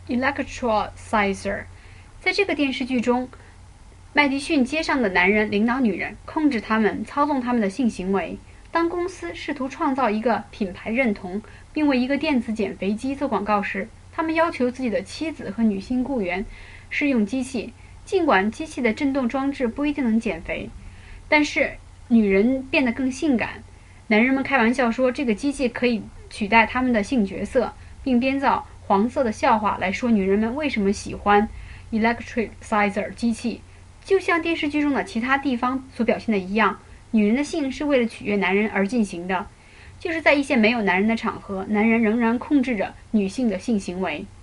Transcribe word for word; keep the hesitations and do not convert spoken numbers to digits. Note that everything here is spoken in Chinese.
Electricizer。在这个电视剧中，麦迪逊街上的男人领导女人，控制他们，操纵他们的性行为。当公司试图创造一个品牌认同，并为一个电子减肥机做广告时，他们要求自己的妻子和女性雇员试用机器，尽管机器的震动装置不一定能减肥，但是女人变得更性感。男人们开玩笑说这个机器可以取代他们的性角色，并编造黄色的笑话来说女人们为什么喜欢 Electricizer 机器。就像电视剧中的其他地方所表现的一样，女人的性是为了取悦男人而进行的，就是在一些没有男人的场合，男人仍然控制着女性的性行为。